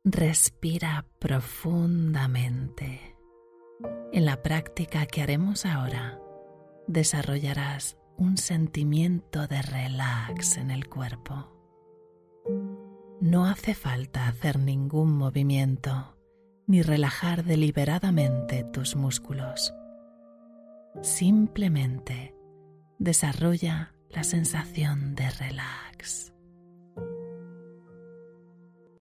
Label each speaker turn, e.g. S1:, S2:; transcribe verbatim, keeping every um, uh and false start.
S1: Respira profundamente. En la práctica que haremos ahora, desarrollarás un sentimiento de relax en el cuerpo. No hace falta hacer ningún movimiento ni relajar deliberadamente tus músculos. Simplemente desarrolla la sensación de relax.